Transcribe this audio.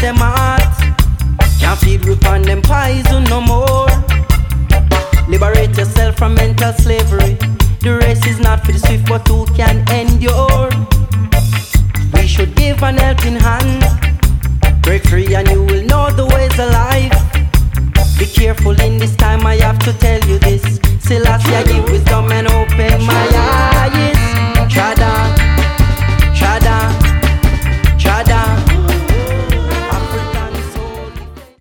them heart. Can't feed upon them poison no more. Liberate yourself from mental slavery. The race is not for the swift, but who can endure. We should give an helping hand. Break free and you will know the ways of life. Be careful in this time, I have to tell you this. Selassie, I give